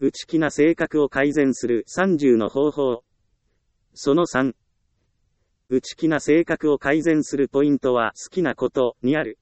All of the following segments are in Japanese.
内気な性格を改善する30の方法。その3。内気な性格を改善するポイントは好きなことにある。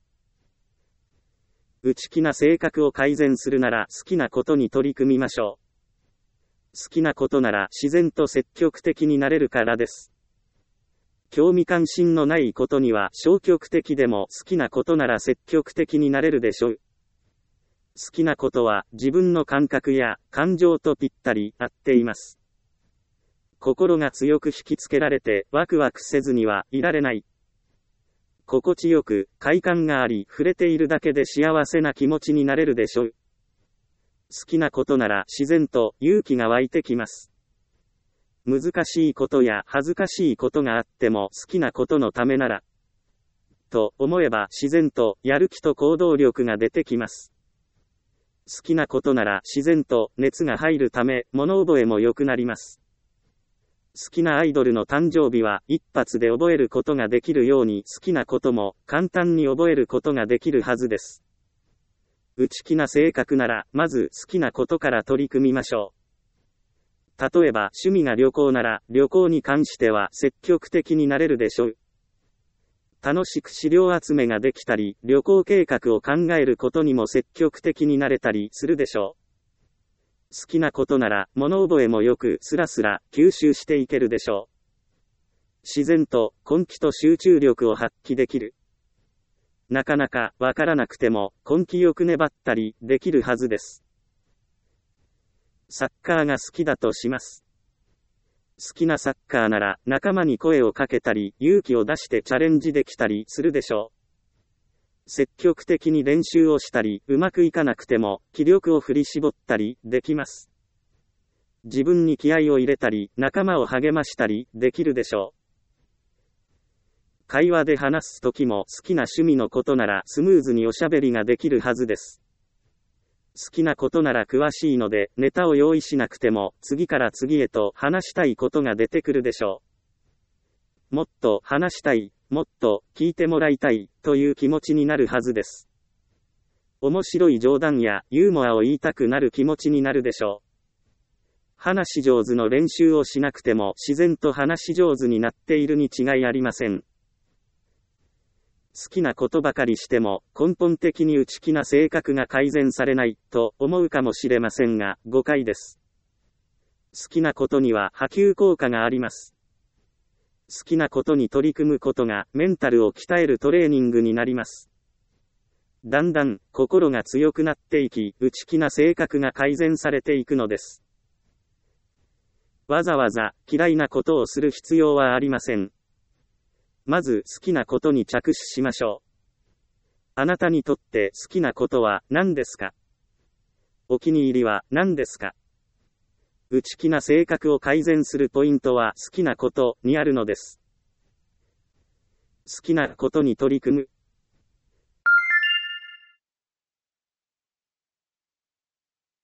内気な性格を改善するなら好きなことに取り組みましょう。好きなことなら自然と積極的になれるからです。興味関心のないことには消極的でも好きなことなら積極的になれるでしょう。好きなことは自分の感覚や感情とぴったり合っています。心が強く引きつけられてワクワクせずにはいられない。心地よく快感があり触れているだけで幸せな気持ちになれるでしょう。好きなことなら自然と勇気が湧いてきます。難しいことや恥ずかしいことがあっても好きなことのためならと思えば自然とやる気と行動力が出てきます。好きなことなら自然と熱が入るため物覚えも良くなります。好きなアイドルの誕生日は一発で覚えることができるように好きなことも簡単に覚えることができるはずです。内気な性格ならまず好きなことから取り組みましょう。例えば趣味が旅行なら旅行に関しては積極的になれるでしょう。楽しく資料集めができたり、旅行計画を考えることにも積極的になれたりするでしょう。好きなことなら物覚えもよくスラスラ吸収していけるでしょう。自然と根気と集中力を発揮できる。なかなかわからなくても根気よく粘ったりできるはずです。サッカーが好きだとします。好きなサッカーなら仲間に声をかけたり勇気を出してチャレンジできたりするでしょう。積極的に練習をしたりうまくいかなくても気力を振り絞ったりできます。自分に気合を入れたり仲間を励ましたりできるでしょう。会話で話すときも好きな趣味のことならスムーズにおしゃべりができるはずです。好きなことなら詳しいのでネタを用意しなくても次から次へと話したいことが出てくるでしょう。もっと話したい、もっと聞いてもらいたいという気持ちになるはずです。面白い冗談やユーモアを言いたくなる気持ちになるでしょう。話し上手の練習をしなくても自然と話し上手になっているに違いありません。好きなことばかりしても根本的に内気な性格が改善されないと思うかもしれませんが誤解です。好きなことには波及効果があります。好きなことに取り組むことがメンタルを鍛えるトレーニングになります。だんだん心が強くなっていき内気な性格が改善されていくのです。わざわざ嫌いなことをする必要はありません。まず好きなことに着手しましょう。あなたにとって好きなことは何ですか？お気に入りは何ですか？内気な性格を改善するポイントは好きなことにあるのです。好きなことに取り組む。